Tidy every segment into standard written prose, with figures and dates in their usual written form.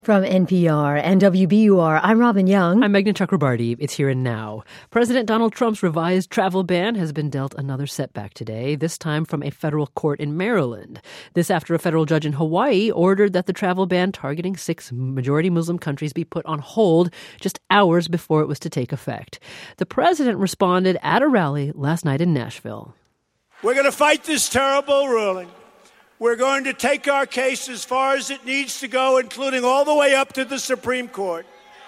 From NPR and WBUR, I'm Robin Young. I'm Meghna Chakrabarti. It's Here and Now. President Donald Trump's revised travel ban has been dealt another setback today, this time from a federal court in Maryland. This after a federal judge in Hawaii ordered that the travel ban targeting 6 majority Muslim countries be put on hold just hours before it was to take effect. The president responded at a rally last night in Nashville. We're going to fight this terrible ruling. We're going to take our case as far as it needs to go, including all the way up to the Supreme Court.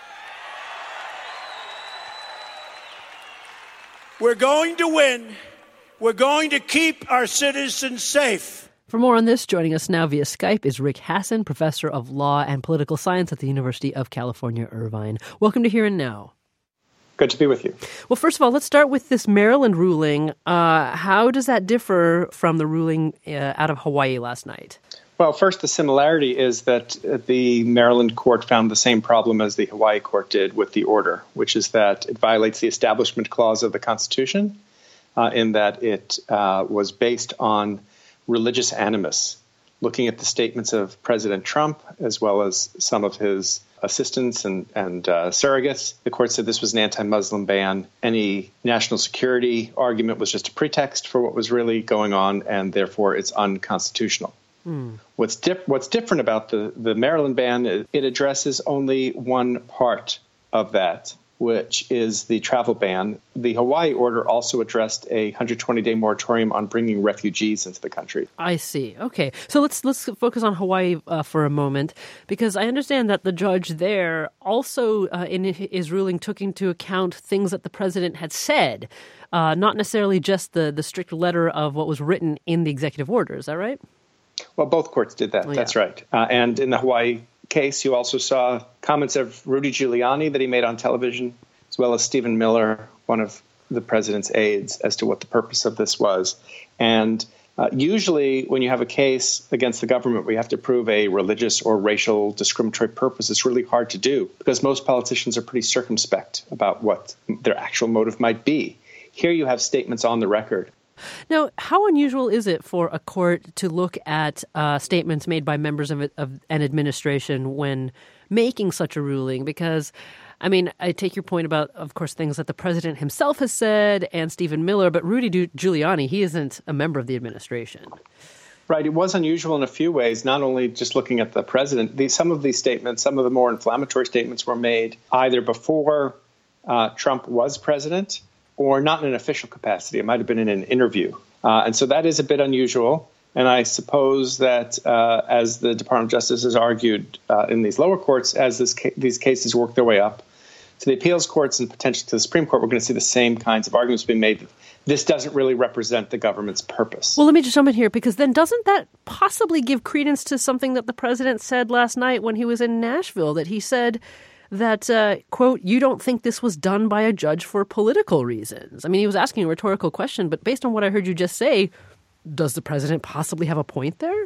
We're going to win. We're going to keep our citizens safe. For more on this, joining us now via Skype is Rick Hasen, professor of law and political science at the University of California, Irvine. Welcome to Here and Now. Good to be with you. Well, first of all, let's start with this Maryland ruling. How does that differ from the ruling out of Hawaii last night? Well, first, the similarity is that the Maryland court found the same problem as the Hawaii court did with the order, which is that it violates the Establishment Clause of the Constitution in that it was based on religious animus. Looking at the statements of President Trump, as well as some of his assistants and surrogates, the court said this was an anti-Muslim ban. Any national security argument was just a pretext for what was really going on, and therefore it's unconstitutional. What's different about the Maryland ban, it addresses only one part of that, which is the travel ban. The Hawaii order also addressed a 120-day moratorium on bringing refugees into the country. I see. Okay. So let's focus on Hawaii for a moment, because I understand that the judge there also, in his ruling, took into account things that the president had said, not necessarily just the strict letter of what was written in the executive order. Is that right? Well, both courts did that. That's right. And in the Hawaii case, you also saw comments of Rudy Giuliani that he made on television, as well as Stephen Miller, one of the president's aides, as to what the purpose of this was. And usually when you have a case against the government where you have to prove a religious or racial discriminatory purpose, it's really hard to do because most politicians are pretty circumspect about what their actual motive might be. Here you have statements on the record. Now, how unusual is it for a court to look at statements made by members of an administration when making such a ruling? Because, I mean, I take your point about, of course, things that the president himself has said and Stephen Miller, but Rudy Giuliani, he isn't a member of the administration. Right. It was unusual in a few ways, not only just looking at the president. Some of these statements, some of the more inflammatory statements were made either before Trump was president or not in an official capacity. It might have been in an interview. And so that is a bit unusual. And I suppose that as the Department of Justice has argued in these lower courts, as these cases work their way up to the appeals courts and potentially to the Supreme Court, we're going to see the same kinds of arguments being made. This doesn't really represent the government's purpose. Well, let me just jump in here, because then doesn't that possibly give credence to something that the president said last night when he was in Nashville, that he said that, quote, you don't think this was done by a judge for political reasons? I mean, he was asking a rhetorical question, but based on what I heard you just say, does the president possibly have a point there?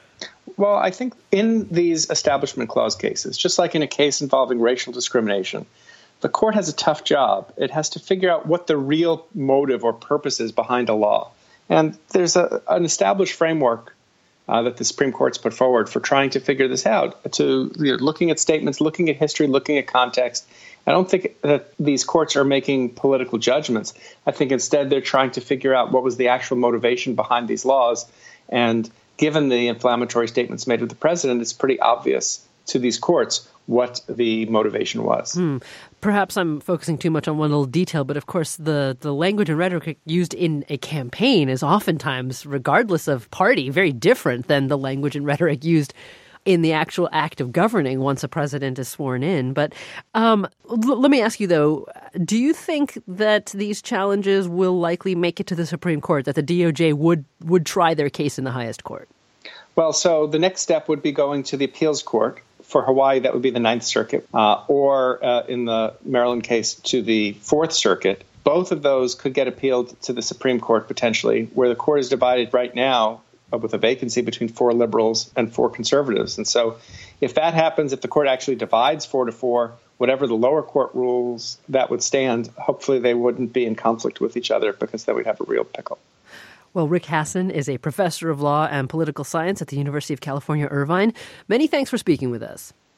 Well, I think in these Establishment Clause cases, just like in a case involving racial discrimination, the court has a tough job. It has to figure out what the real motive or purpose is behind a law. And there's an established framework that the Supreme Court's put forward for trying to figure this out, looking at statements, looking at history, looking at context. I don't think that these courts are making political judgments. I think instead they're trying to figure out what was the actual motivation behind these laws. And given the inflammatory statements made of the president, it's pretty obvious to these courts what the motivation was. Perhaps I'm focusing too much on one little detail, but of course the language and rhetoric used in a campaign is oftentimes, regardless of party, very different than the language and rhetoric used in the actual act of governing once a president is sworn in. But let me ask you, though, do you think that these challenges will likely make it to the Supreme Court, that the DOJ would try their case in the highest court? Well, so the next step would be going to the appeals court. For Hawaii, that would be the Ninth Circuit, or in the Maryland case, to the Fourth Circuit. Both of those could get appealed to the Supreme Court potentially, where the court is divided right now with a vacancy between 4 liberals and 4 conservatives. And so if that happens, if the court actually divides 4-4, whatever the lower court rules, that would stand. Hopefully they wouldn't be in conflict with each other, because then we'd have a real pickle. Well, Rick Hasen is a professor of law and political science at the University of California, Irvine. Many thanks for speaking with us.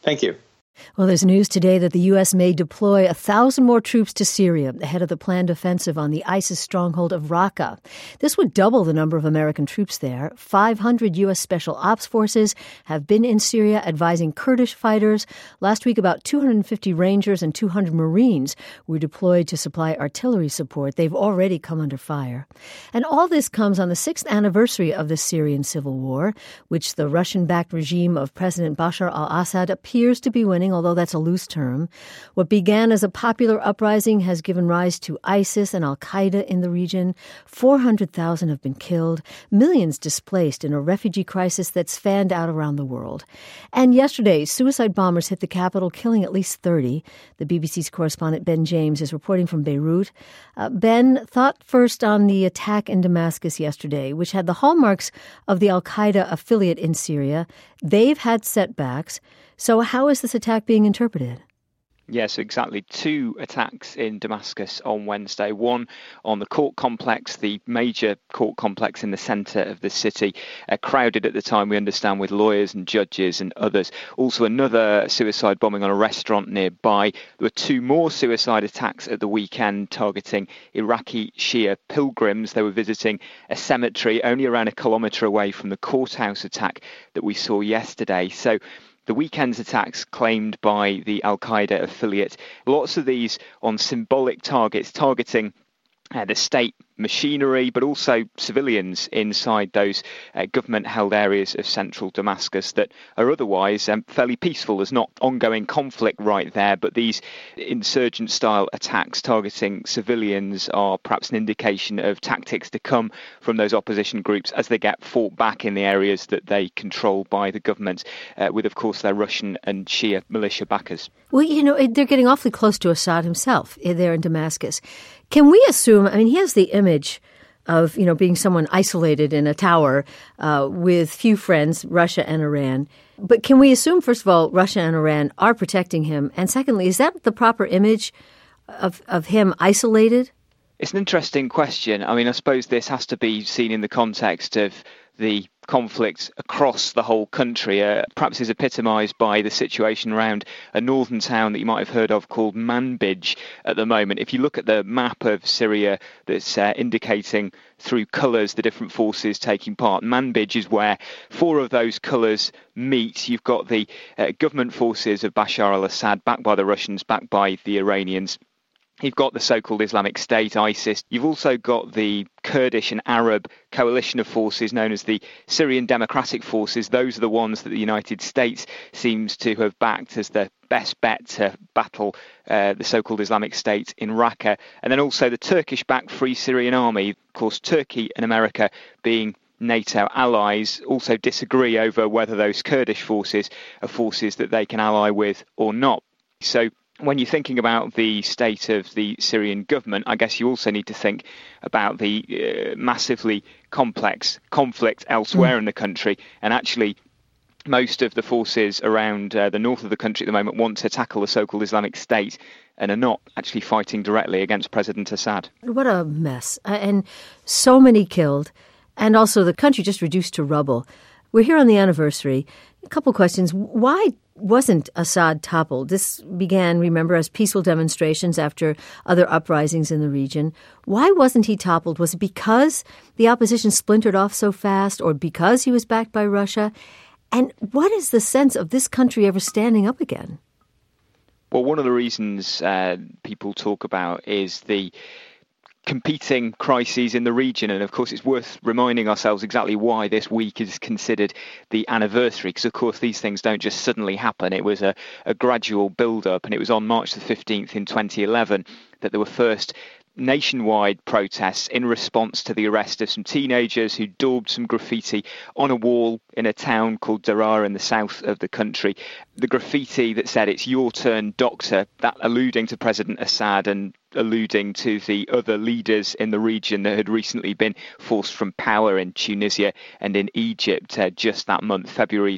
Thank you. Well, there's news today that the U.S. may deploy 1,000 more troops to Syria ahead of the planned offensive on the ISIS stronghold of Raqqa. This would double the number of American troops there. 500 U.S. Special Ops forces have been in Syria advising Kurdish fighters. Last week, about 250 Rangers and 200 Marines were deployed to supply artillery support. They've already come under fire. And all this comes on the 6th anniversary of the Syrian civil war, which the Russian-backed regime of President Bashar al-Assad appears to be winning, although that's a loose term. What began as a popular uprising has given rise to ISIS and al-Qaeda in the region. 400,000 have been killed, millions displaced in a refugee crisis that's fanned out around the world. And yesterday, suicide bombers hit the capital, killing at least 30. The BBC's correspondent Ben James is reporting from Beirut. Ben, thought first on the attack in Damascus yesterday, which had the hallmarks of the al-Qaeda affiliate in Syria. They've had setbacks. So how is this attack being interpreted? Yes, exactly. 2 attacks in Damascus on Wednesday. One on the court complex, the major court complex in the centre of the city, crowded at the time, we understand, with lawyers and judges and others. Also another suicide bombing on a restaurant nearby. There were 2 more suicide attacks at the weekend targeting Iraqi Shia pilgrims. They were visiting a cemetery only around a kilometre away from the courthouse attack that we saw yesterday. So the weekend's attacks claimed by the al-Qaeda affiliate, lots of these on symbolic targets, targeting the state machinery, but also civilians inside those government-held areas of central Damascus that are otherwise fairly peaceful. There's not ongoing conflict right there, but these insurgent-style attacks targeting civilians are perhaps an indication of tactics to come from those opposition groups as they get fought back in the areas that they control by the government, with, of course, their Russian and Shia militia backers. Well, they're getting awfully close to Assad himself there in Damascus. Can we assume, he has the image of, being someone isolated in a tower with few friends, Russia and Iran. But can we assume, first of all, Russia and Iran are protecting him? And secondly, is that the proper image of him isolated? It's an interesting question. I suppose this has to be seen in the context of the conflict across the whole country, perhaps is epitomised by the situation around a northern town that you might have heard of called Manbij at the moment. If you look at the map of Syria that's indicating through colours the different forces taking part, Manbij is where 4 of those colours meet. You've got the government forces of Bashar al-Assad, backed by the Russians, backed by the Iranians. You've got the so-called Islamic State, ISIS. You've also got the Kurdish and Arab coalition of forces known as the Syrian Democratic Forces. Those are the ones that the United States seems to have backed as the best bet to battle the so-called Islamic State in Raqqa. And then also the Turkish-backed Free Syrian Army. Of course, Turkey and America, being NATO allies, also disagree over whether those Kurdish forces are forces that they can ally with or not. So when you're thinking about the state of the Syrian government, I guess you also need to think about the massively complex conflict elsewhere in the country. And actually, most of the forces around the north of the country at the moment want to tackle the so-called Islamic State and are not actually fighting directly against President Assad. What a mess. And so many killed. And also the country just reduced to rubble. We're here on the anniversary. A couple questions. Why wasn't Assad toppled? This began, remember, as peaceful demonstrations after other uprisings in the region. Why wasn't he toppled? Was it because the opposition splintered off so fast, or because he was backed by Russia? And what is the sense of this country ever standing up again? Well, one of the reasons people talk about is the competing crises in the region. And of course, it's worth reminding ourselves exactly why this week is considered the anniversary, because of course these things don't just suddenly happen. It was a gradual build-up, and it was on March the 15th in 2011 that there were first nationwide protests in response to the arrest of some teenagers who daubed some graffiti on a wall in a town called Daraa in the south of the country. The graffiti that said, "It's your turn, doctor," that alluding to President Assad and alluding to the other leaders in the region that had recently been forced from power in Tunisia and in Egypt just that month, February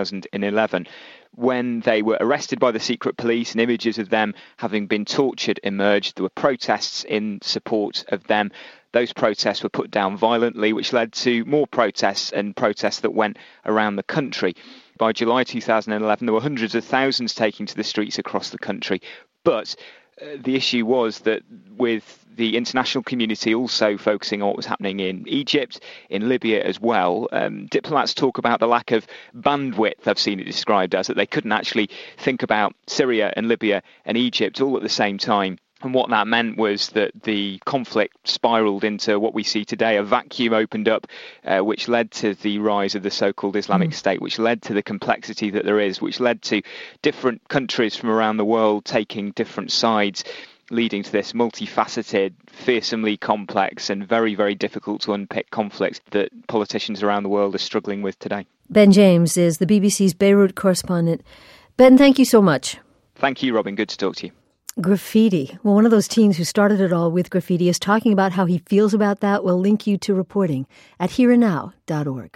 2011. When they were arrested by the secret police and images of them having been tortured emerged, there were protests in support of them. Those protests were put down violently, which led to more protests and protests that went around the country. by July 2011, there were hundreds of thousands taking to the streets across the country. But the issue was that with the international community also focusing on what was happening in Egypt, in Libya as well, diplomats talk about the lack of bandwidth, I've seen it described as, that they couldn't actually think about Syria and Libya and Egypt all at the same time. And what that meant was that the conflict spiraled into what we see today. A vacuum opened up, which led to the rise of the so-called Islamic State, which led to the complexity that there is, which led to different countries from around the world taking different sides, leading to this multifaceted, fearsomely complex and very, very difficult to unpick conflict that politicians around the world are struggling with today. Ben James is the BBC's Beirut correspondent. Ben, thank you so much. Thank you, Robin. Good to talk to you. Graffiti. Well, one of those teens who started it all with graffiti is talking about how he feels about that. We'll link you to reporting at hereandnow.org.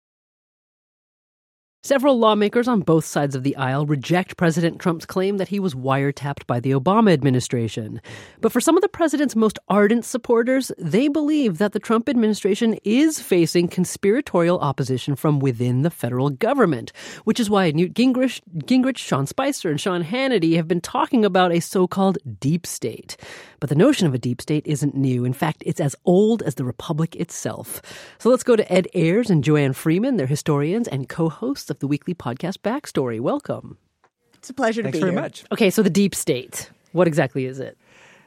Several lawmakers on both sides of the aisle reject President Trump's claim that he was wiretapped by the Obama administration. But for some of the president's most ardent supporters, they believe that the Trump administration is facing conspiratorial opposition from within the federal government, which is why Newt Gingrich, Sean Spicer, and Sean Hannity have been talking about a so-called deep state. But the notion of a deep state isn't new. In fact, it's as old as the Republic itself. So let's go to Ed Ayers and Joanne Freeman. They're historians and co-hosts of the weekly podcast Backstory. Welcome. It's a pleasure to be here. Thanks very much. Okay, so the deep state. What exactly is it?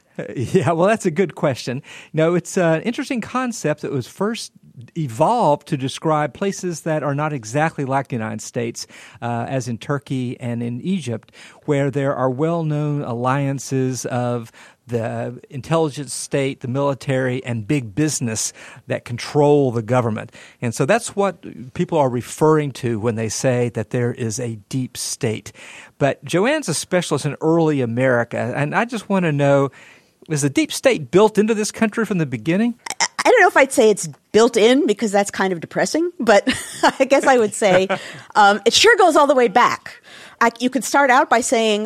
Yeah, well, that's a good question. No, it's an interesting concept that was first evolved to describe places that are not exactly like the United States, as in Turkey and in Egypt, where there are well-known alliances of the intelligence state, the military, and big business that control the government. And so that's what people are referring to when they say that there is a deep state. But Joanne's a specialist in early America, and I just want to know, is the deep state built into this country from the beginning? I don't know if I'd say it's built in, because that's kind of depressing, but I guess I would say it sure goes all the way back. You could start out by saying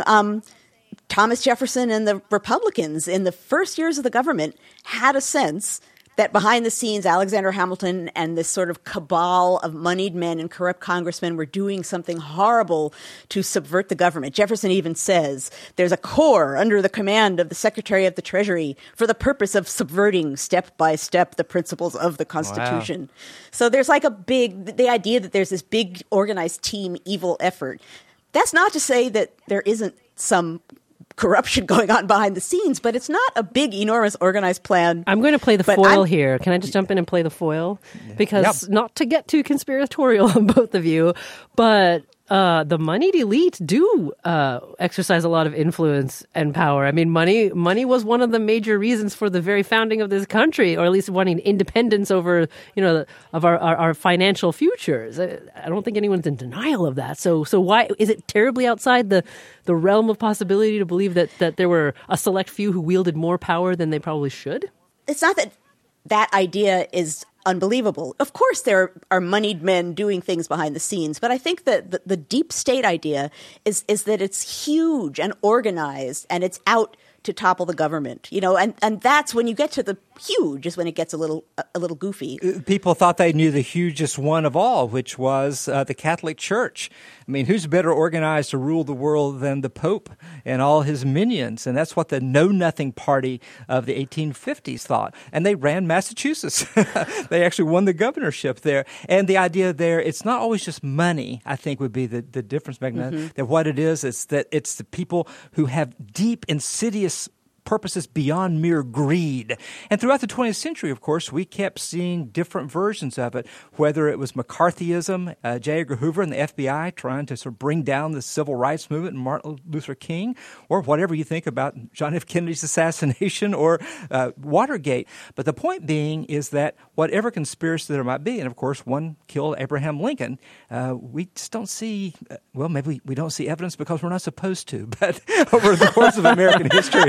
Thomas Jefferson and the Republicans in the first years of the government had a sense that behind the scenes, Alexander Hamilton and this sort of cabal of moneyed men and corrupt congressmen were doing something horrible to subvert the government. Jefferson even says there's a corps under the command of the Secretary of the Treasury for the purpose of subverting step by step the principles of the Constitution. Wow. So there's like the idea that there's this big organized team evil effort. That's not to say that there isn't some corruption going on behind the scenes, but it's not a big, enormous, organized plan. I'm going to play the foil here. Can I just jump in and play the foil? Because not to get too conspiratorial on both of you, but the moneyed elite do exercise a lot of influence and power. I mean, money was one of the major reasons for the very founding of this country, or at least wanting independence over, of our financial futures. I don't think anyone's in denial of that. So why is it terribly outside the realm of possibility to believe that there were a select few who wielded more power than they probably should? It's not that idea is unbelievable. Of course, there are moneyed men doing things behind the scenes, but I think that the deep state idea is that it's huge and organized, and it's out to topple the government, and that's when you get to the huge is when it gets a little goofy. People thought they knew the hugest one of all, which was the Catholic Church. I mean, who's better organized to rule the world than the Pope and all his minions? And that's what the Know-Nothing Party of the 1850s thought. And they ran Massachusetts. They actually won the governorship there. And the idea there, it's not always just money, I think would be the difference making. Mm-hmm. That what it is that it's the people who have deep, insidious purposes beyond mere greed. And throughout the 20th century, of course, we kept seeing different versions of it, whether it was McCarthyism, J. Edgar Hoover and the FBI trying to sort of bring down the civil rights movement and Martin Luther King, or whatever you think about John F. Kennedy's assassination or Watergate. But the point being is that whatever conspiracy there might be, and of course one killed Abraham Lincoln, we just don't see, maybe we don't see evidence because we're not supposed to, but over the course of American history,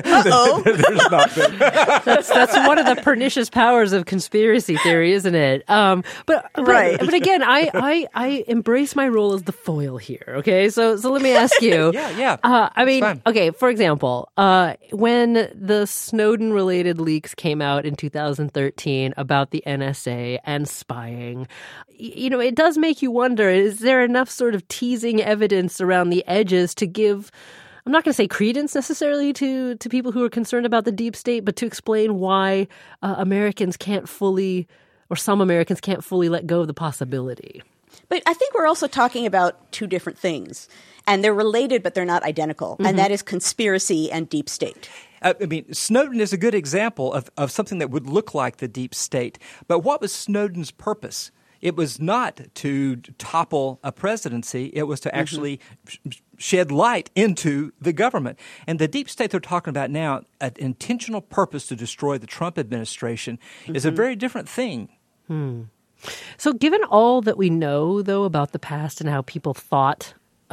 There's not been. That's one of the pernicious powers of conspiracy theory, isn't it? But again, I embrace my role as the foil here. Okay, so let me ask you. Yeah. I mean, okay. For example, when the Snowden-related leaks came out in 2013 about the NSA and spying, it does make you wonder: is there enough sort of teasing evidence around the edges to give? I'm not going to say credence necessarily to people who are concerned about the deep state, but to explain why Americans can't fully, or some Americans can't fully let go of the possibility. But I think we're also talking about two different things, and they're related, but they're not identical, and that is conspiracy and deep state. Snowden is a good example of something that would look like the deep state. But what was Snowden's purpose? It was not to topple a presidency. It was to actually shed light into the government. And the deep state they're talking about now, an intentional purpose to destroy the Trump administration, is a very different thing. So given all that we know, though, about the past and how people thought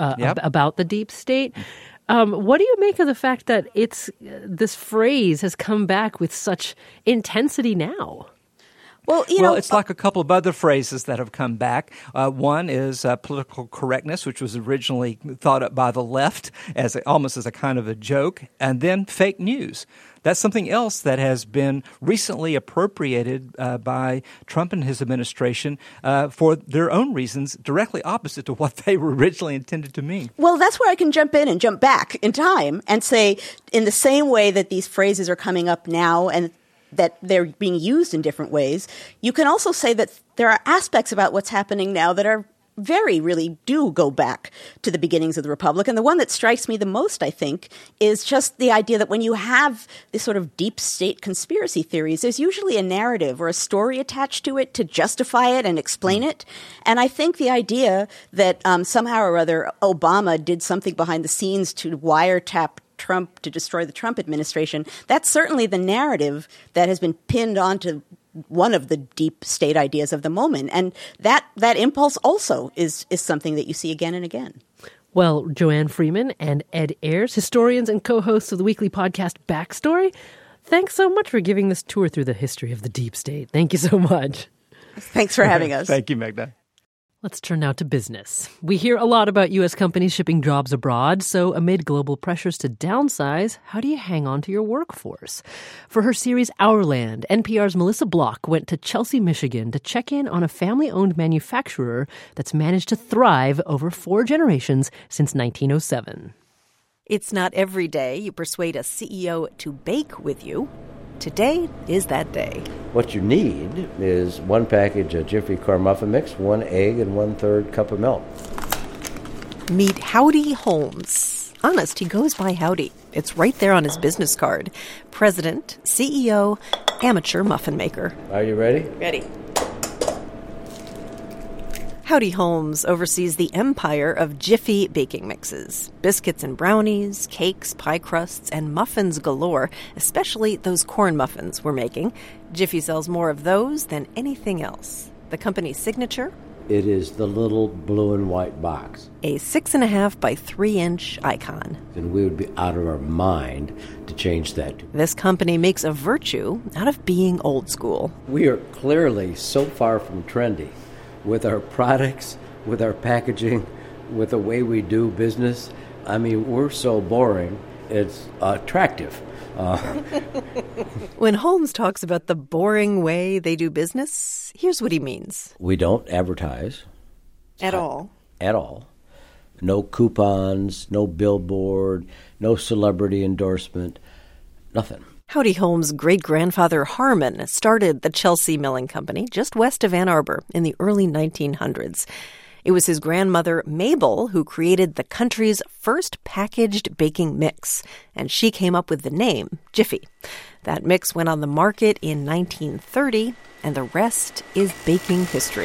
about the deep state, what do you make of the fact that this phrase has come back with such intensity now? Well, it's like a couple of other phrases that have come back. One is political correctness, which was originally thought up by the left almost as a kind of a joke, and then fake news. That's something else that has been recently appropriated by Trump and his administration for their own reasons, directly opposite to what they were originally intended to mean. Well, that's where I can jump in and jump back in time and say, in the same way that these phrases are coming up now and that they're being used in different ways, you can also say that there are aspects about what's happening now that are really do go back to the beginnings of the Republic. And the one that strikes me the most, I think, is just the idea that when you have this sort of deep state conspiracy theories, there's usually a narrative or a story attached to it to justify it and explain it. And I think the idea that somehow or other Obama did something behind the scenes to wiretap Trump to destroy the Trump administration, that's certainly the narrative that has been pinned onto one of the deep state ideas of the moment. And that impulse also is something that you see again and again. Well, Joanne Freeman and Ed Ayers, historians and co-hosts of the weekly podcast Backstory, thanks so much for giving this tour through the history of the deep state. Thank you so much. Thanks for having us. Thank you, Magda. Let's turn now to business. We hear a lot about U.S. companies shipping jobs abroad, so amid global pressures to downsize, how do you hang on to your workforce? For her series Our Land, NPR's Melissa Block went to Chelsea, Michigan to check in on a family-owned manufacturer that's managed to thrive over 4 generations since 1907. It's not every day you persuade a CEO to bake with you. Today is that day. What you need is 1 package of Jiffy corn muffin mix, 1 egg, and 1/3 cup of milk. Meet Howdy Holmes. Honest, he goes by Howdy. It's right there on his business card. President, CEO, amateur muffin maker. Are you ready? Ready. Howdy Holmes oversees the empire of Jiffy baking mixes. Biscuits and brownies, cakes, pie crusts, and muffins galore, especially those corn muffins we're making. Jiffy sells more of those than anything else. The company's signature? It is the little blue and white box. A 6.5 by 3-inch icon. And we would be out of our mind to change that. This company makes a virtue out of being old school. We are clearly so far from trendy. With our products, with our packaging, with the way we do business. I mean, we're so boring, it's attractive. When Holmes talks about the boring way they do business, here's what he means. We don't advertise. At all. At all. No coupons, no billboard, no celebrity endorsement, nothing. Howdy Holmes' great-grandfather Harmon started the Chelsea Milling Company just west of Ann Arbor in the early 1900s. It was his grandmother, Mabel, who created the country's first packaged baking mix, and she came up with the name Jiffy. That mix went on the market in 1930, and the rest is baking history.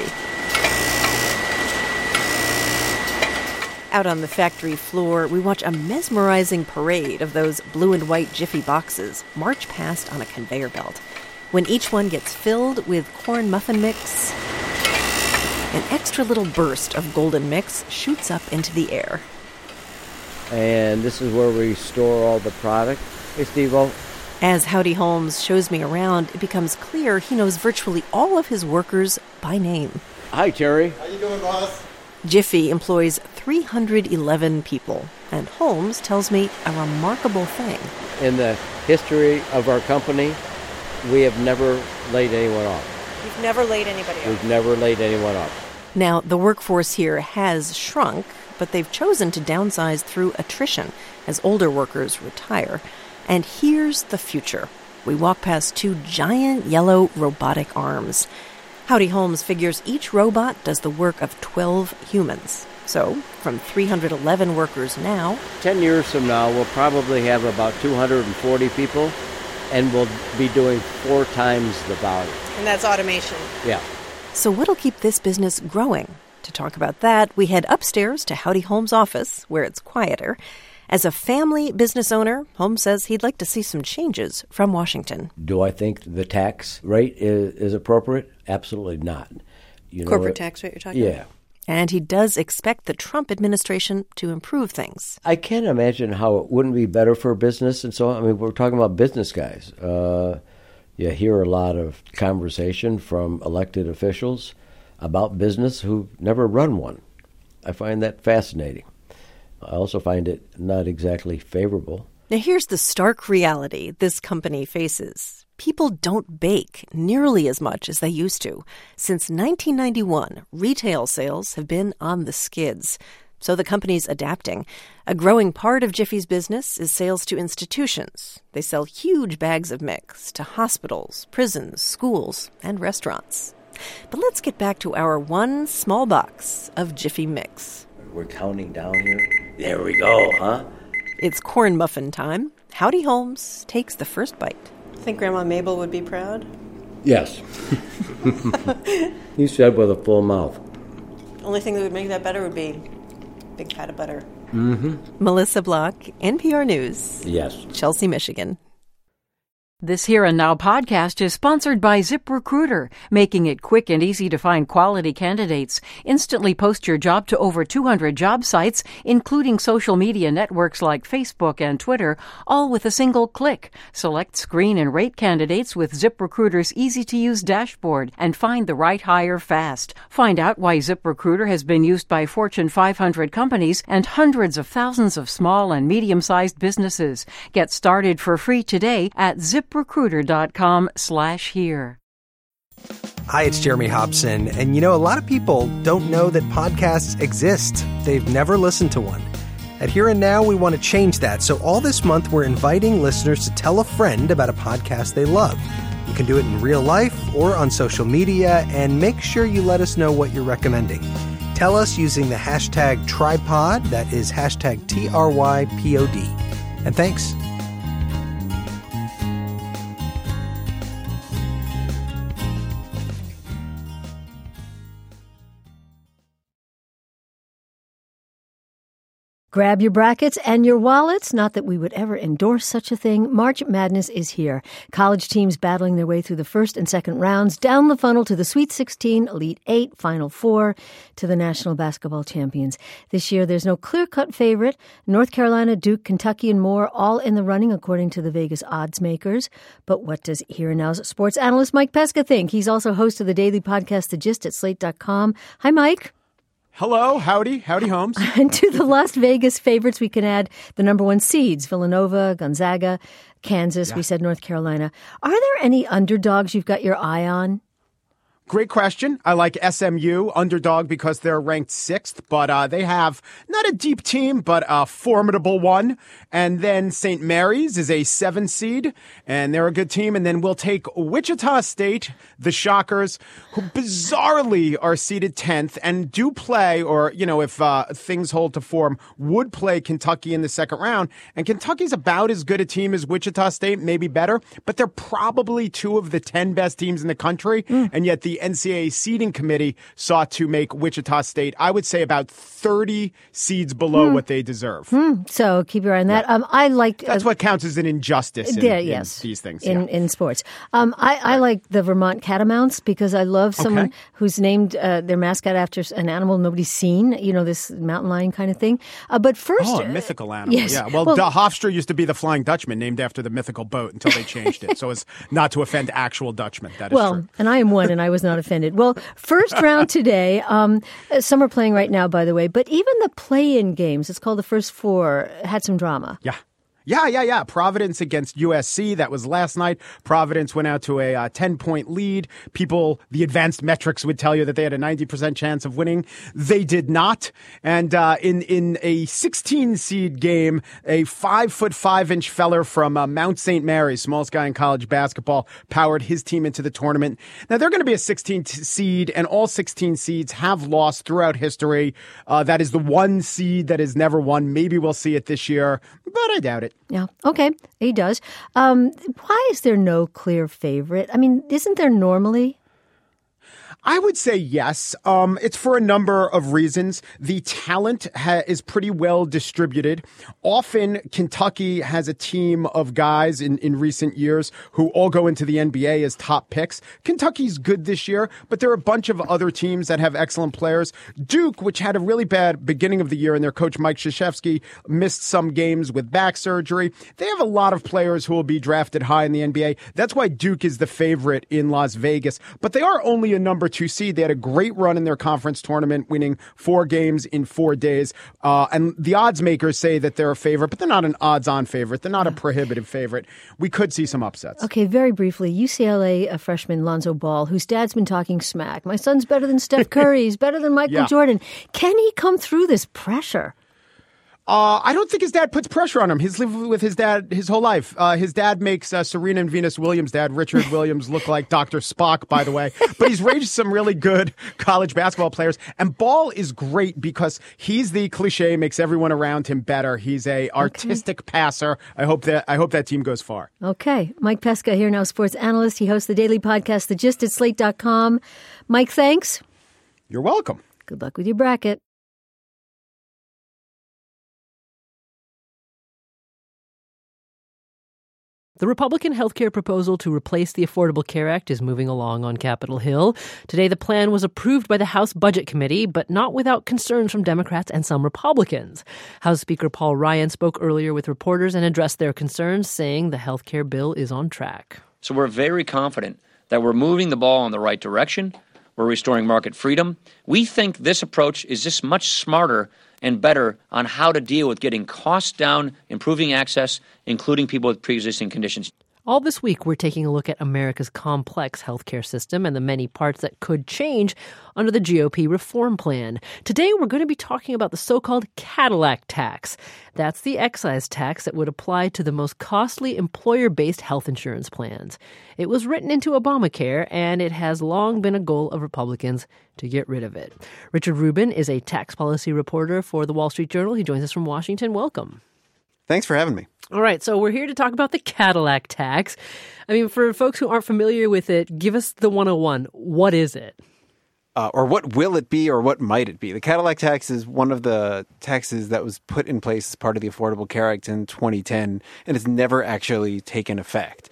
Out on the factory floor, we watch a mesmerizing parade of those blue and white Jiffy boxes march past on a conveyor belt. When each one gets filled with corn muffin mix, an extra little burst of golden mix shoots up into the air. And this is where we store all the product. Hey, Steve-O. As Howdy Holmes shows me around, it becomes clear he knows virtually all of his workers by name. Hi, Terry. How you doing, boss? Jiffy employs 311 people, and Holmes tells me a remarkable thing. In the history of our company, we have never laid anyone off. You've never laid anybody off? We've never laid anyone off. Now, the workforce here has shrunk, but they've chosen to downsize through attrition as older workers retire. And here's the future. We walk past two giant yellow robotic arms. Howdy Holmes figures each robot does the work of 12 humans. So, from 311 workers now... 10 years from now, we'll probably have about 240 people, and we'll be doing 4 times the volume. And that's automation. Yeah. So what'll keep this business growing? To talk about that, we head upstairs to Howdy Holmes' office, where it's quieter. As a family business owner, Holmes says he'd like to see some changes from Washington. Do I think the tax rate is appropriate? Absolutely not. Corporate tax rate you're talking about? Yeah. And he does expect the Trump administration to improve things. I can't imagine how it wouldn't be better for business and so on. I mean, we're talking about business guys. You hear a lot of conversation from elected officials about business who've never run one. I find that fascinating. I also find it not exactly favorable. Now here's the stark reality this company faces. People don't bake nearly as much as they used to. Since 1991, retail sales have been on the skids. So the company's adapting. A growing part of Jiffy's business is sales to institutions. They sell huge bags of mix to hospitals, prisons, schools, and restaurants. But let's get back to our one small box of Jiffy Mix. We're counting down here. There we go, huh? It's corn muffin time. Howdy Holmes takes the first bite. Think Grandma Mabel would be proud? Yes. He said with a full mouth. Only thing that would make that better would be a big pat of butter. Mm-hmm. Melissa Block, NPR News. Yes. Chelsea, Michigan. This Here and Now podcast is sponsored by ZipRecruiter, making it quick and easy to find quality candidates. Instantly post your job to over 200 job sites, including social media networks like Facebook and Twitter, all with a single click. Select, screen, and rate candidates with ZipRecruiter's easy-to-use dashboard and find the right hire fast. Find out why ZipRecruiter has been used by Fortune 500 companies and hundreds of thousands of small and medium-sized businesses. Get started for free today at ZipRecruiter.com/here. Hi, it's Jeremy Hobson. And a lot of people don't know that podcasts exist. They've never listened to one. At Here and Now, we want to change that. So all this month, we're inviting listeners to tell a friend about a podcast they love. You can do it in real life or on social media, and make sure you let us know what you're recommending. Tell us using the hashtag Trypod, that is hashtag TRYPOD. And thanks. Grab your brackets and your wallets. Not that we would ever endorse such a thing. March Madness is here. College teams battling their way through the first and second rounds, down the funnel to the Sweet 16, Elite 8, Final Four, to the National Basketball Champions. This year, there's no clear-cut favorite. North Carolina, Duke, Kentucky, and more, all in the running according to the Vegas odds makers. But what does Here and Now's sports analyst Mike Pesca think? He's also host of the daily podcast, The Gist, at Slate.com. Hi, Mike. Hello, howdy Holmes. And to the Las Vegas favorites, we can add the number 1 seeds, Villanova, Gonzaga, Kansas. Yeah. We said North Carolina. Are there any underdogs you've got your eye on? Great question. I like SMU, underdog, because they're ranked 6th, but they have not a deep team, but a formidable one. And then St. Mary's is a 7 seed, and they're a good team. And then we'll take Wichita State, the Shockers, who bizarrely are seeded 10th and do play, or, if things hold to form, would play Kentucky in the second round. And Kentucky's about as good a team as Wichita State, maybe better, but they're probably 2 of the 10 best teams in the country. And yet the the NCAA seeding committee sought to make Wichita State, I would say about 30 seeds below what they deserve. So keep your eye on that. I like that's what counts as an injustice in these things. In sports. I like the Vermont Catamounts because I love someone who's named their mascot after an animal nobody's seen, this mountain lion kind of thing. But first... a mythical animal. Yes. Yeah. Well, Hofstra used to be the Flying Dutchman, named after the mythical boat until they changed it. So as not to offend actual Dutchmen. That is true. And I am one, and I was not offended. Well, first round today. Some are playing right now, by the way. But even the play-in games, it's called the First Four, had some drama. Yeah. Providence against USC. That was last night. Providence went out to a 10-point lead. The advanced metrics would tell you that they had a 90% chance of winning. They did not. And in a 16-seed game, a 5'5" feller from Mount St. Mary's, smallest guy in college basketball, powered his team into the tournament. Now, they're going to be a 16 seed, and all 16 seeds have lost throughout history. That is the one seed that has never won. Maybe we'll see it this year, but I doubt it. Yeah. Okay. He does. Why is there no clear favorite? I mean, isn't there normally? I would say yes. It's for a number of reasons. The talent is pretty well distributed. Often, Kentucky has a team of guys in recent years who all go into the NBA as top picks. Kentucky's good this year, but there are a bunch of other teams that have excellent players. Duke, which had a really bad beginning of the year, and their coach Mike Krzyzewski missed some games with back surgery. They have a lot of players who will be drafted high in the NBA. That's why Duke is the favorite in Las Vegas. But they are only a number 2 seed. They had a great run in their conference tournament, winning 4 games in 4 days. And the odds makers say that they're a favorite, but they're not an odds-on favorite. They're not a prohibitive favorite. We could see some upsets. Okay, very briefly, UCLA freshman Lonzo Ball, whose dad's been talking smack. My son's better than Steph Curry. He's better than Michael Jordan. Can he come through this pressure? I don't think his dad puts pressure on him. He's lived with his dad his whole life. His dad makes Serena and Venus Williams' dad, Richard Williams, look like Dr. Spock, by the way. But he's raised some really good college basketball players. And Ball is great because he's the cliche, makes everyone around him better. He's a artistic passer. I hope that team goes far. Okay. Mike Pesca here now, sports analyst. He hosts the daily podcast, The Gist at Slate.com. Mike, thanks. You're welcome. Good luck with your bracket. The Republican healthcare proposal to replace the Affordable Care Act is moving along on Capitol Hill. Today, the plan was approved by the House Budget Committee, but not without concerns from Democrats and some Republicans. House Speaker Paul Ryan spoke earlier with reporters and addressed their concerns, saying the healthcare bill is on track. So we're very confident that we're moving the ball in the right direction. We're restoring market freedom. We think this approach is just much smarter and better on how to deal with getting costs down, improving access, including people with pre-existing conditions. All this week, we're taking a look at America's complex healthcare system and the many parts that could change under the GOP reform plan. Today, we're going to be talking about the so-called Cadillac tax. That's the excise tax that would apply to the most costly employer-based health insurance plans. It was written into Obamacare, and it has long been a goal of Republicans to get rid of it. Richard Rubin is a tax policy reporter for The Wall Street Journal. He joins us from Washington. Welcome. Thanks for having me. All right, so we're here to talk about the Cadillac tax. I mean, for folks who aren't familiar with it, give us the 101. What is it? Or what will it be, or what might it be? The Cadillac tax is one of the taxes that was put in place as part of the Affordable Care Act in 2010, and it's never actually taken effect.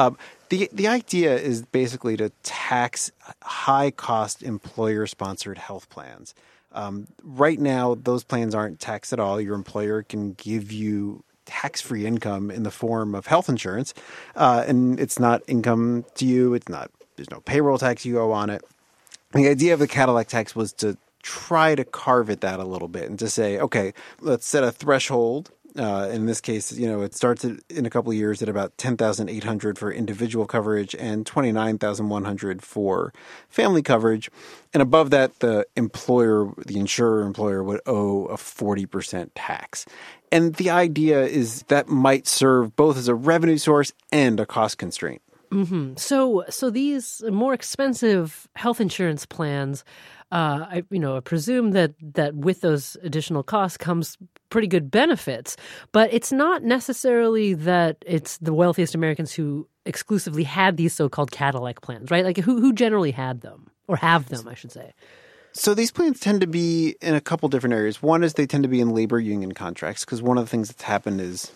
The idea is basically to tax high-cost employer-sponsored health plans. Right now, those plans aren't taxed at all. Your employer can give you tax-free income in the form of health insurance, and it's not income to you. There's no payroll tax you owe on it. The idea of the Cadillac tax was to try to carve it that a little bit and to say, okay, let's set a threshold. In this case, it starts in a couple of years at about $10,800 for individual coverage and $29,100 for family coverage. And above that, the insurer-employer would owe a 40% tax. And the idea is that might serve both as a revenue source and a cost constraint. Mm-hmm. So these more expensive health insurance plans, I presume that with those additional costs comes pretty good benefits, but it's not necessarily that it's the wealthiest Americans who exclusively had these so-called Cadillac plans, right? Like who generally had them? or have them, I should say? So these plans tend to be in a couple different areas. One is they tend to be in labor union contracts, because one of the things that's happened is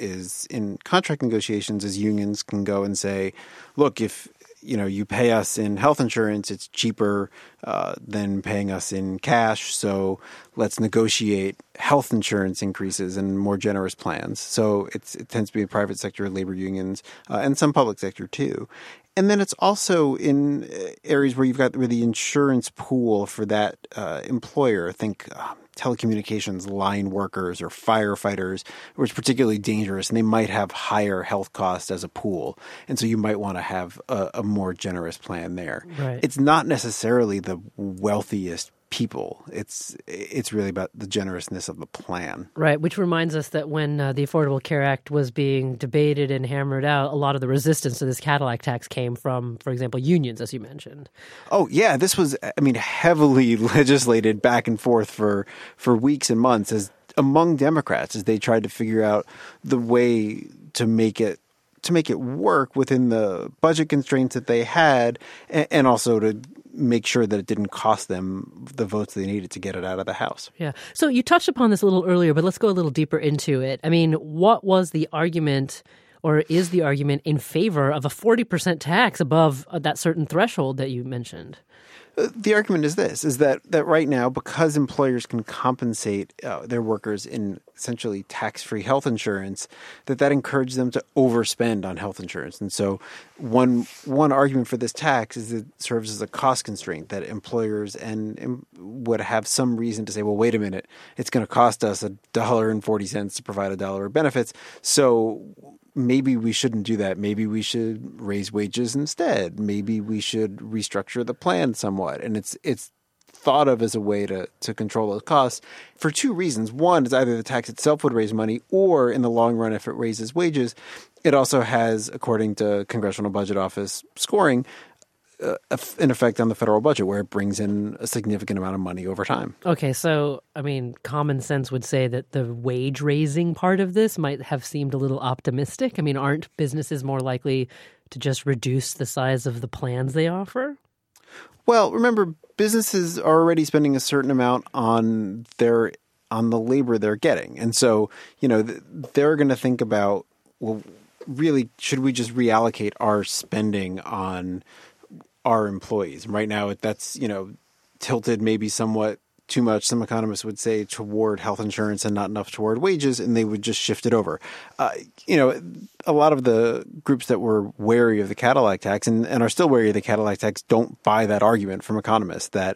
in contract negotiations is unions can go and say, look, if you pay us in health insurance, it's cheaper than paying us in cash. So let's negotiate health insurance increases and more generous plans. So it tends to be private sector labor unions and some public sector too. And then it's also in areas where you've got the insurance pool for that employer. Think telecommunications line workers or firefighters, where it's particularly dangerous, and they might have higher health costs as a pool. And so you might want to have a more generous plan there. Right. It's not necessarily the wealthiest people. It's really about the generousness of the plan. Right, which reminds us that when the Affordable Care Act was being debated and hammered out, a lot of the resistance to this Cadillac tax came from, for example, unions, as you mentioned. Oh, yeah. This was, heavily legislated back and forth for weeks and months among Democrats as they tried to figure out the way to make it work within the budget constraints that they had, and also to make sure that it didn't cost them the votes they needed to get it out of the House. Yeah. So you touched upon this a little earlier, but let's go a little deeper into it. I mean, what was the argument, or is the argument, in favor of a 40% tax above that certain threshold that you mentioned? The argument is this, is that right now, because employers can compensate their workers in essentially tax-free health insurance, that encourages them to overspend on health insurance. And so one argument for this tax is it serves as a cost constraint, that employers would have some reason to say, well, wait a minute, it's going to cost us $1.40 to provide $1 of benefits. So maybe we shouldn't do that. Maybe we should raise wages instead. Maybe we should restructure the plan somewhat. And it's thought of as a way to control those costs for two reasons. One is either the tax itself would raise money, or in the long run, if it raises wages, it also has, according to Congressional Budget Office scoring, an effect on the federal budget, where it brings in a significant amount of money over time. Okay, so, common sense would say that the wage-raising part of this might have seemed a little optimistic. Aren't businesses more likely to just reduce the size of the plans they offer? Well, remember, businesses are already spending a certain amount on the labor they're getting. And so, they're going to think about, well, really, should we just reallocate our spending on our employees? And right now, that's, tilted maybe somewhat too much, some economists would say, toward health insurance and not enough toward wages, and they would just shift it over. A lot of the groups that were wary of the Cadillac tax and are still wary of the Cadillac tax don't buy that argument from economists that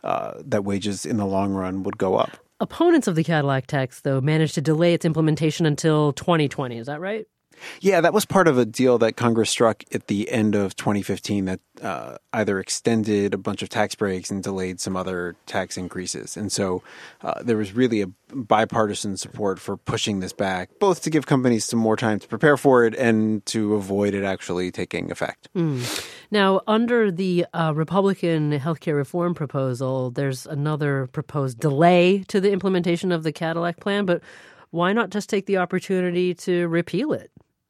wages in the long run would go up. Opponents of the Cadillac tax, though, managed to delay its implementation until 2020. Is that right? Yeah, that was part of a deal that Congress struck at the end of 2015 that either extended a bunch of tax breaks and delayed some other tax increases. And so there was really a bipartisan support for pushing this back, both to give companies some more time to prepare for it and to avoid it actually taking effect. Now, under the Republican healthcare reform proposal, there's another proposed delay to the implementation of the Cadillac plan, but why not just take the opportunity to repeal it?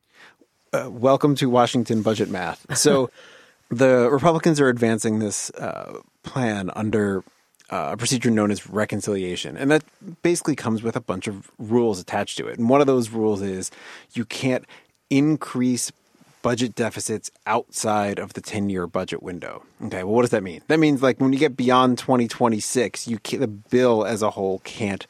Welcome to Washington budget math. So the Republicans are advancing this plan under a procedure known as reconciliation. And that basically comes with a bunch of rules attached to it. And one of those rules is you can't increase budget deficits outside of the 10-year budget window. Okay, well, what does that mean? That means like when you get beyond 2026, the bill as a whole can't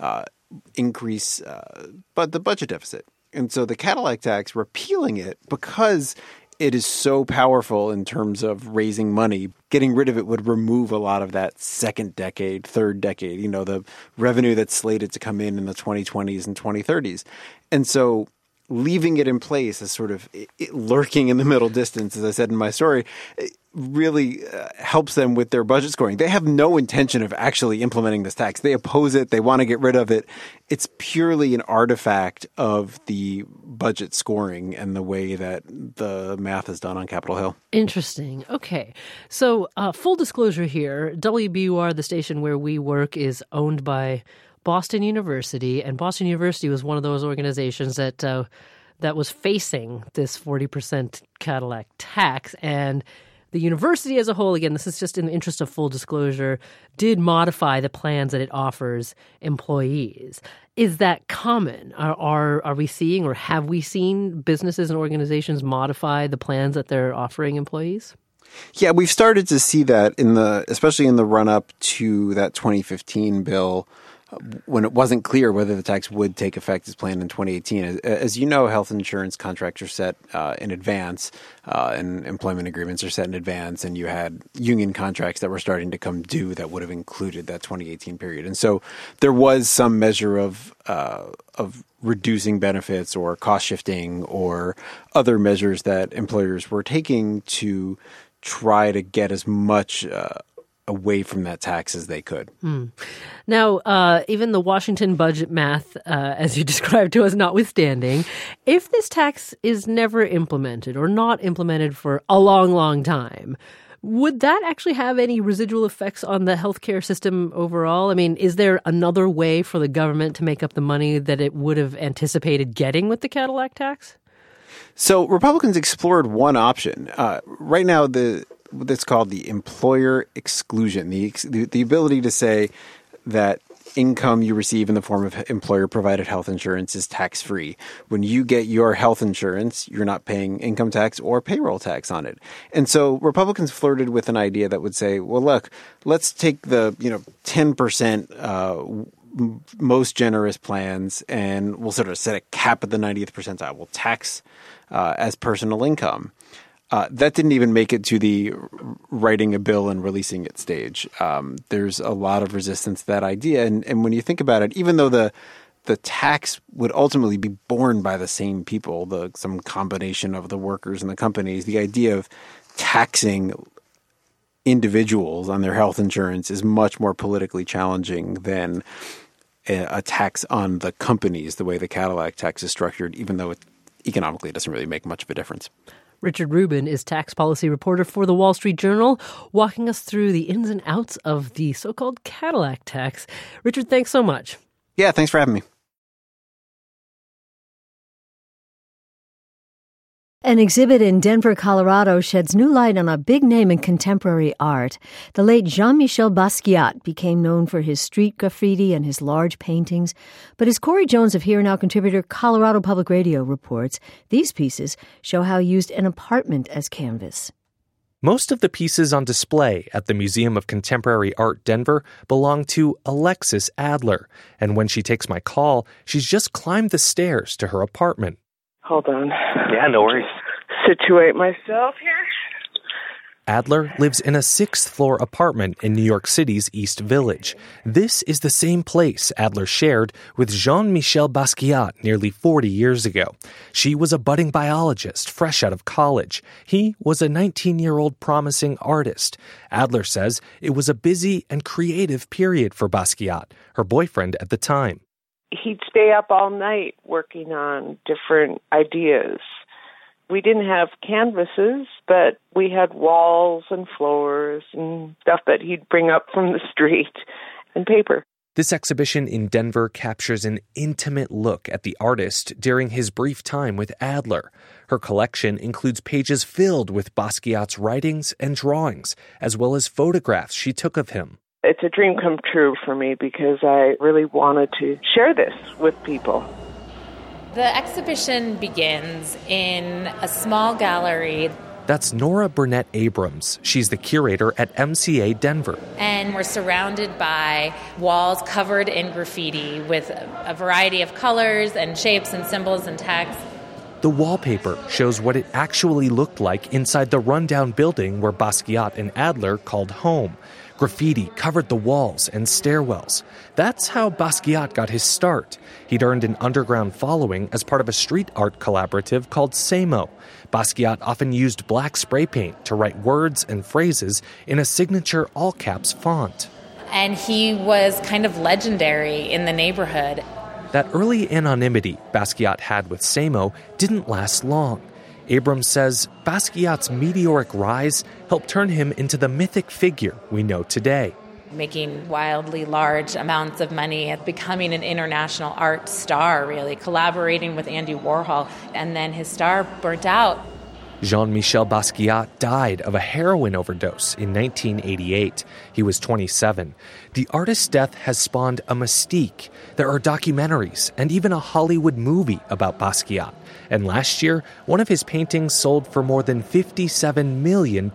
increase but the budget deficit. And so the Cadillac tax, repealing it because it is so powerful in terms of raising money, getting rid of it would remove a lot of that second decade, third decade, the revenue that's slated to come in the 2020s and 2030s. And so leaving it in place as sort of lurking in the middle distance, as I said in my story, really helps them with their budget scoring. They have no intention of actually implementing this tax. They oppose it. They want to get rid of it. It's purely an artifact of the budget scoring and the way that the math is done on Capitol Hill. Interesting. Okay. So full disclosure here, WBUR, the station where we work, is owned by Boston University, and Boston University was one of those organizations that was facing this 40% Cadillac tax, and the university as a whole, again, this is just in the interest of full disclosure, did modify the plans that it offers employees. Is that common? Are we seeing, or have we seen businesses and organizations modify the plans that they're offering employees? Yeah, we've started to see that especially in the run-up to that 2015 bill, when it wasn't clear whether the tax would take effect as planned in 2018. As you know, health insurance contracts are set in advance, and employment agreements are set in advance, and you had union contracts that were starting to come due that would have included that 2018 period. And so there was some measure of reducing benefits or cost shifting or other measures that employers were taking to try to get as much away from that tax as they could. Now, even the Washington budget math, as you described to us, notwithstanding, if this tax is never implemented or not implemented for a long, long time, would that actually have any residual effects on the healthcare system overall? I mean, is there another way for the government to make up the money that it would have anticipated getting with the Cadillac tax? So Republicans explored one option. Right now, that's called the employer exclusion, the ability to say that income you receive in the form of employer-provided health insurance is tax-free. When you get your health insurance, you're not paying income tax or payroll tax on it. And so Republicans flirted with an idea that would say, well, look, let's take the 10% most generous plans, and we'll sort of set a cap at the 90th percentile. We'll tax as personal income. That didn't even make it to the writing a bill and releasing it stage. There's a lot of resistance to that idea. And when you think about it, even though the tax would ultimately be borne by the same people, some combination of the workers and the companies, the idea of taxing individuals on their health insurance is much more politically challenging than a tax on the companies, the way the Cadillac tax is structured, even though economically it doesn't really make much of a difference. Richard Rubin is tax policy reporter for The Wall Street Journal, walking us through the ins and outs of the so-called Cadillac tax. Richard, thanks so much. Yeah, thanks for having me. An exhibit in Denver, Colorado sheds new light on a big name in contemporary art. The late Jean-Michel Basquiat became known for his street graffiti and his large paintings. But as Corey Jones of Here Now contributor Colorado Public Radio reports, these pieces show how he used an apartment as canvas. Most of the pieces on display at the Museum of Contemporary Art Denver belong to Alexis Adler. And when she takes my call, she's just climbed the stairs to her apartment. Hold on. Yeah, no worries. Situate myself here. Adler lives in a 6th-floor apartment in New York City's East Village. This is the same place Adler shared with Jean-Michel Basquiat nearly 40 years ago. She was a budding biologist fresh out of college. He was a 19-year-old promising artist. Adler says it was a busy and creative period for Basquiat, her boyfriend at the time. He'd stay up all night working on different ideas. We didn't have canvases, but we had walls and floors and stuff that he'd bring up from the street and paper. This exhibition in Denver captures an intimate look at the artist during his brief time with Adler. Her collection includes pages filled with Basquiat's writings and drawings, as well as photographs she took of him. It's a dream come true for me because I really wanted to share this with people. The exhibition begins in a small gallery. That's Nora Burnett Abrams. She's the curator at MCA Denver. And we're surrounded by walls covered in graffiti with a variety of colors and shapes and symbols and text. The wallpaper shows what it actually looked like inside the rundown building where Basquiat and Adler called home. Graffiti covered the walls and stairwells. That's how Basquiat got his start. He'd earned an underground following as part of a street art collaborative called Samo. Basquiat often used black spray paint to write words and phrases in a signature all-caps font. And he was kind of legendary in the neighborhood. That early anonymity Basquiat had with Samo didn't last long. Abrams says Basquiat's meteoric rise helped turn him into the mythic figure we know today. Making wildly large amounts of money and becoming an international art star, really, collaborating with Andy Warhol. And then his star burnt out. Jean-Michel Basquiat died of a heroin overdose in 1988. He was 27. The artist's death has spawned a mystique. There are documentaries and even a Hollywood movie about Basquiat. And last year, one of his paintings sold for more than $57 million.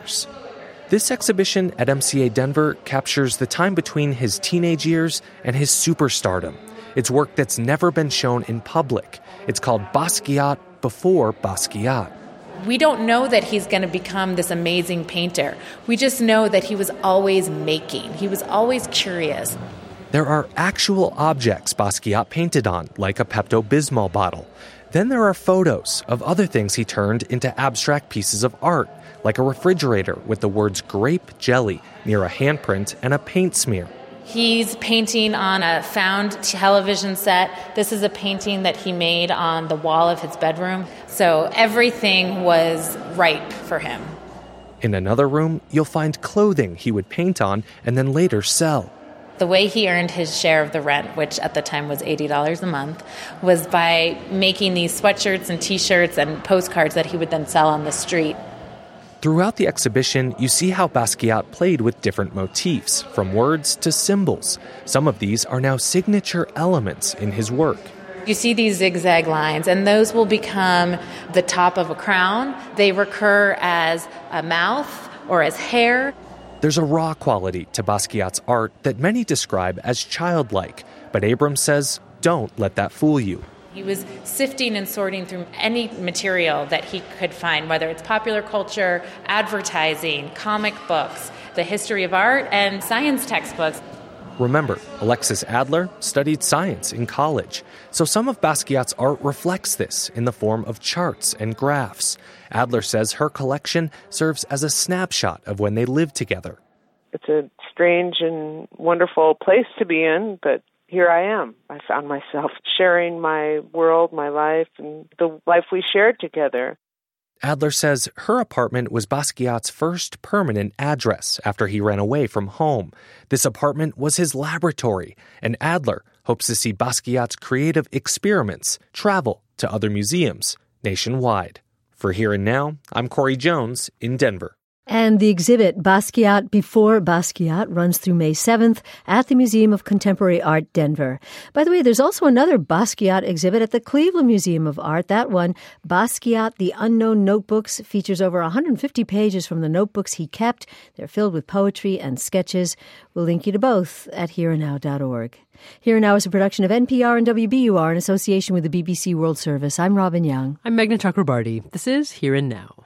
This exhibition at MCA Denver captures the time between his teenage years and his superstardom. It's work that's never been shown in public. It's called Basquiat Before Basquiat. We don't know that he's going to become this amazing painter. We just know that he was always making. He was always curious. There are actual objects Basquiat painted on, like a Pepto-Bismol bottle. Then there are photos of other things he turned into abstract pieces of art, like a refrigerator with the words grape jelly near a handprint and a paint smear. He's painting on a found television set. This is a painting that he made on the wall of his bedroom. So everything was ripe for him. In another room, you'll find clothing he would paint on and then later sell. The way he earned his share of the rent, which at the time was $80 a month, was by making these sweatshirts and T-shirts and postcards that he would then sell on the street. Throughout the exhibition, you see how Basquiat played with different motifs, from words to symbols. Some of these are now signature elements in his work. You see these zigzag lines, and those will become the top of a crown. They recur as a mouth or as hair. There's a raw quality to Basquiat's art that many describe as childlike, but Abrams says, don't let that fool you. He was sifting and sorting through any material that he could find, whether it's popular culture, advertising, comic books, the history of art, and science textbooks. Remember, Alexis Adler studied science in college, so some of Basquiat's art reflects this in the form of charts and graphs. Adler says her collection serves as a snapshot of when they lived together. It's a strange and wonderful place to be in, but here I am. I found myself sharing my world, my life, and the life we shared together. Adler says her apartment was Basquiat's first permanent address after he ran away from home. This apartment was his laboratory, and Adler hopes to see Basquiat's creative experiments travel to other museums nationwide. For Here and Now, I'm Corey Jones in Denver. And the exhibit Basquiat Before Basquiat runs through May 7th at the Museum of Contemporary Art, Denver. By the way, there's also another Basquiat exhibit at the Cleveland Museum of Art. That one, Basquiat, The Unknown Notebooks, features over 150 pages from the notebooks he kept. They're filled with poetry and sketches. We'll link you to both at hereandnow.org. Here and Now is a production of NPR and WBUR in association with the BBC World Service. I'm Robin Young. I'm Meghna Chakrabarti. This is Here and Now.